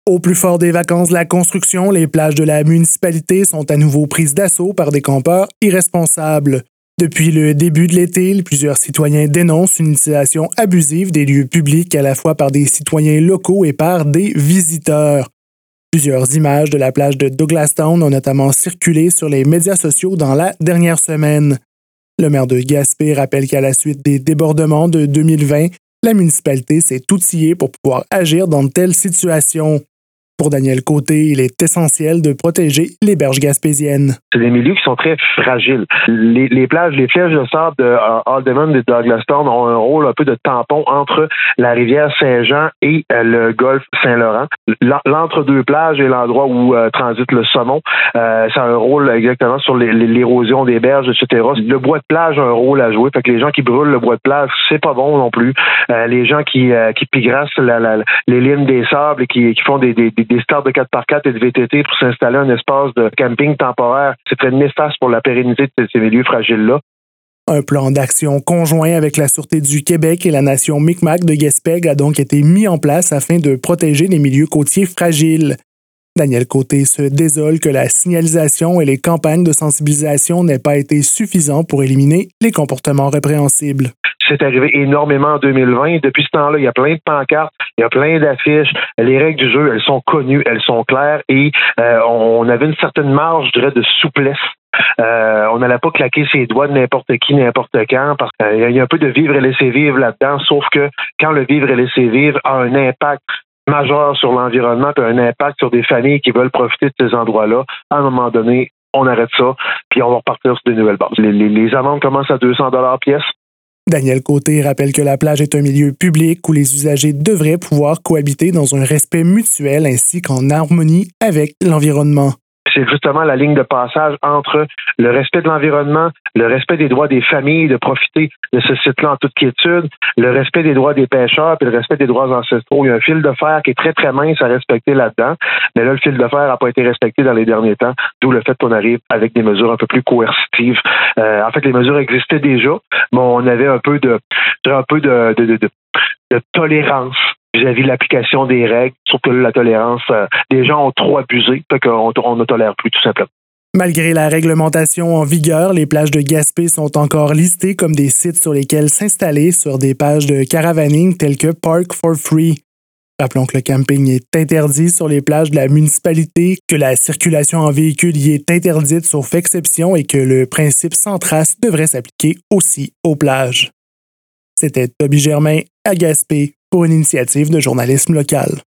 Au plus fort des vacances de la construction, les plages de la municipalité sont à nouveau prises d'assaut par des campeurs irresponsables. Depuis le début de l'été, plusieurs citoyens dénoncent une utilisation abusive des lieux publics à la fois par des citoyens locaux et par des visiteurs. Plusieurs images de la plage de Douglastown ont notamment circulé sur les médias sociaux dans la dernière semaine. Le maire de Gaspé rappelle qu'à la suite des débordements de 2020, la municipalité s'est outillée pour pouvoir agir dans de telles situations. Pour Daniel Côté, il est essentiel de protéger les berges gaspésiennes. C'est des milieux qui sont très fragiles. Les plages, les flèches de sable de Alderman et de Douglastown ont un rôle un peu de tampon entre la rivière Saint-Jean et le golfe Saint-Laurent. L'entre-deux plages est l'endroit où transite le saumon. Ça a un rôle exactement sur l'érosion des berges, etc. Le bois de plage a un rôle à jouer. Fait que les gens qui brûlent le bois de plage, c'est pas bon non plus. Les gens qui pigrassent les lignes des sables et qui font des starts de 4x4 et de VTT pour s'installer un espace de camping temporaire, c'est très néfaste pour la pérennité de ces milieux fragiles-là. Un plan d'action conjoint avec la Sûreté du Québec et la Nation Micmac de Gaspé a donc été mis en place afin de protéger les milieux côtiers fragiles. Daniel Côté se désole que la signalisation et les campagnes de sensibilisation n'aient pas été suffisantes pour éliminer les comportements répréhensibles. C'est arrivé énormément en 2020. Depuis ce temps-là, il y a plein de pancartes, il y a plein d'affiches. Les règles du jeu, elles sont connues, elles sont claires et on avait une certaine marge, je dirais, de souplesse. On n'allait pas claquer ses doigts de n'importe qui, n'importe quand, parce qu'il y a un peu de vivre et laisser vivre là-dedans, sauf que quand le vivre et laisser vivre a un impact majeur sur l'environnement et un impact sur des familles qui veulent profiter de ces endroits-là, à un moment donné, on arrête ça, puis on va repartir sur des nouvelles bases. Les amendes commencent à 200 $ pièce. Daniel Côté rappelle que la plage est un milieu public où les usagers devraient pouvoir cohabiter dans un respect mutuel ainsi qu'en harmonie avec l'environnement. C'est justement la ligne de passage entre le respect de l'environnement, le respect des droits des familles de profiter de ce site-là en toute quiétude, le respect des droits des pêcheurs et le respect des droits ancestraux. Il y a un fil de fer qui est très, très mince à respecter là-dedans, mais là, le fil de fer n'a pas été respecté dans les derniers temps, d'où le fait qu'on arrive avec des mesures un peu plus coercitives. En fait, les mesures existaient déjà, mais on avait un peu de tolérance vis-à-vis de l'application des règles, sauf que la tolérance, les gens ont trop abusé, fait qu'on ne tolère plus tout simplement. Malgré la réglementation en vigueur, les plages de Gaspé sont encore listées comme des sites sur lesquels s'installer sur des pages de caravaning telles que Park for Free. Rappelons que le camping est interdit sur les plages de la municipalité, que la circulation en véhicule y est interdite sauf exception et que le principe sans trace devrait s'appliquer aussi aux plages. C'était Toby Germain à Gaspé pour une initiative de journalisme local.